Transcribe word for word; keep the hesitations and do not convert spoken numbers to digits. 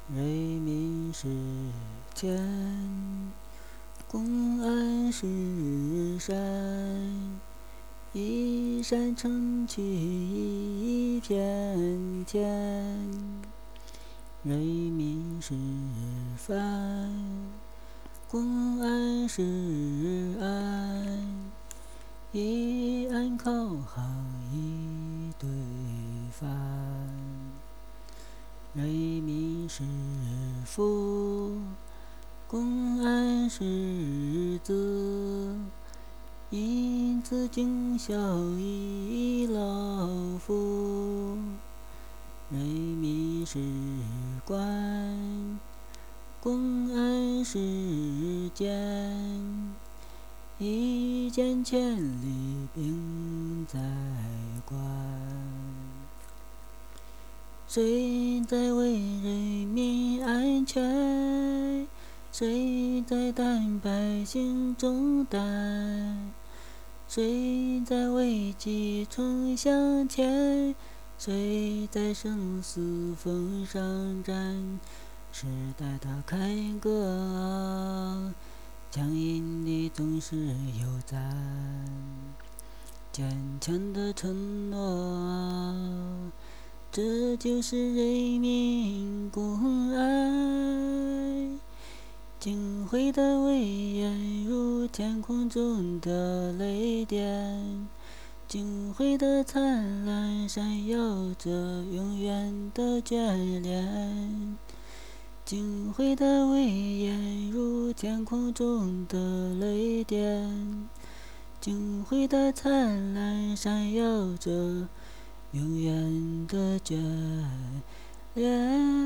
瑞民是天，公安是山，一山撑起一片天。瑞民是帆，公安是岸，一岸靠航一对帆。瑞民是福，公安是子，因此警校一老夫。瑞民是官，公安是监，一剑千里兵在关。谁在为人民安全？谁在担百姓重担？谁在为基冲向前？谁在生死峰上站？时代的凯歌，强硬的总是有赞，坚强的承诺。这就是人民公安，警徽的威严如天空中的雷电，警徽的灿烂闪耀着永远的眷恋，警徽的威严如天空中的雷电，警徽的灿烂闪耀着永远的眷恋。